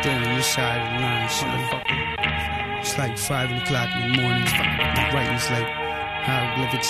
there on this side of the line, son. It's like 5 o'clock in the morning. My writing's like hieroglyphics.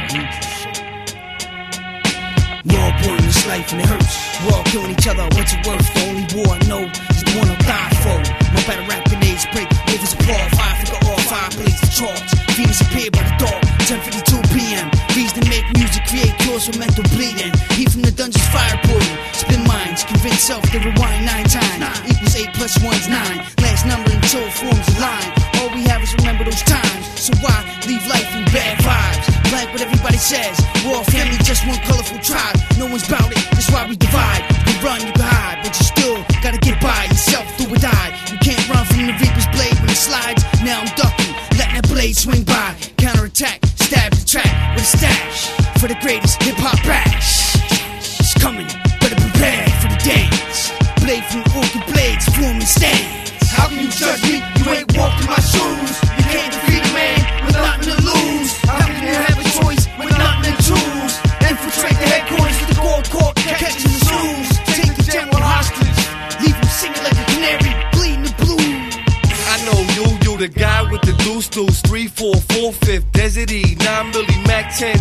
We're all born in this life and it hurts. We're all killing each other, what's it worth? The only war I know is the one I'll die for. No better rap grenades break, rivers apart. 5 figure off, 5 blaze the charts. Venus appeared by the dark, 10:52 p.m. Reason to make music, create cures for mental bleeding. Heat from the dungeon's fire portal. Spin minds, convince self to rewind 9 times. Equals 8 plus 1's 9. Last number until it forms a line. All we have is remember those times. So why leave life in bad vibes? Like what everybody says, we're all family, just one colorful tribe. No one's bout it, that's why we divide. You can run, you can hide, but you still gotta get by yourself through or die. You can't run from the Reaper's blade when it slides. Now I'm ducking, letting that blade swing by. Counterattack, stab the track with a stash for the greatest hip-hop bash. It's coming, better prepare for the dance. Blade from orchid blades, forming stands. How can you judge me? You ain't walked in my shoes. You can't defeat a man with nothing to lose. How can you have a choice with nothing to choose? Infiltrate the headquarters of the gold court, catching the snooze. Take the general hostage, leave him singing like a canary, bleeding the blues. I know you the guy with the deuce, 3, 4, 4, 5th, Desert E, 9 milli, Mac 10,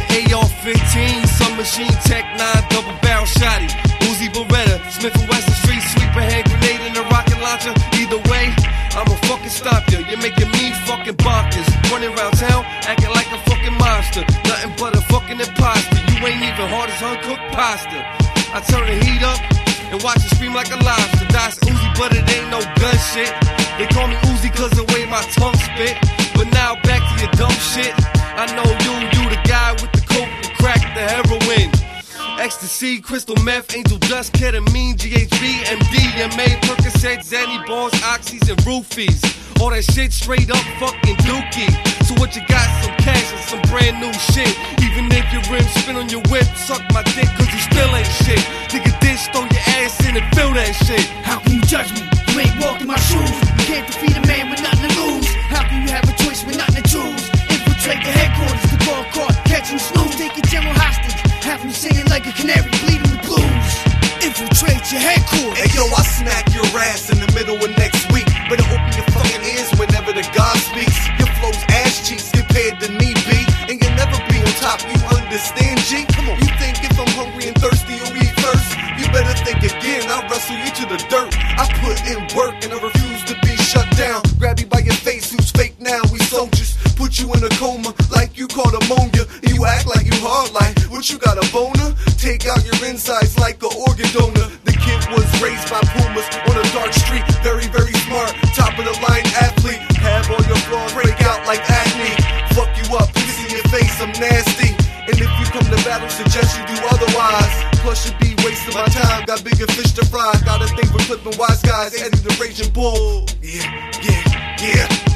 AR-15, some machine tech, 9 double barrel shotty, Uzi Beretta, Smith & Wesson street sweeper, hand grenade and a rocket launcher. Either way, I'ma fucking stop you. You're making me fucking bonkers, running around town, acting like a fucking monster. Nothing but a fucking imposter. You ain't even hard as uncooked pasta. I turn the heat up and watch it scream like a lobster. That's Uzi, but it ain't no gun shit. They call me Uzi cause the way my tongue spit. But now back to your dumb shit. I know you the guy with the coke, the crack, the heroin, ecstasy, crystal meth, angel dust, ketamine, GHB, MDMA, Percocet, Xanny balls, oxys, and roofies. All that shit straight up fucking dookie. So what you got? Some cash and some brand new shit. Even if your rims spin on your whip, suck my dick cause you still ain't shit. Dig a dish, throw your ass in and feel that shit. How can you judge me? You ain't walked in my shoes. You can't defeat a man with nothing to lose. How can you have a choice with nothing to choose? Infiltrate the headquarters, the ball court, catching snooze. Take your general hostage, have him singing like a canary, bleeding the blues. Infiltrate your headquarters. Hey yo, I smack your ass in the middle of next week. Better open your fucking ears whenever the God speaks. Your flow's ass cheeks compared to me, B. And you'll never be on top, you understand, G? Come on, you think if I'm hungry and thirsty you'll eat first? You better think again, I'll wrestle you to the dirt. I put in work and I refuse to be shut down. Grab you by your face, who's fake now? We soldiers. Put you in a coma like you caught ammonia. And you act like you hard like, what you got, a boner? Take out your insides like an organ donor. The kid was raised by pumas on a dark street. Very, very smart, top of the line athlete. Have all your flaws break out like acne. Fuck you up, piss in your face, I'm nasty. And if you come to battle, suggest you do otherwise. Plus you'd be wasting my time, got bigger fish to fry. Got a thing for clipping wise guys, Eddie the Raging Bull. Yeah.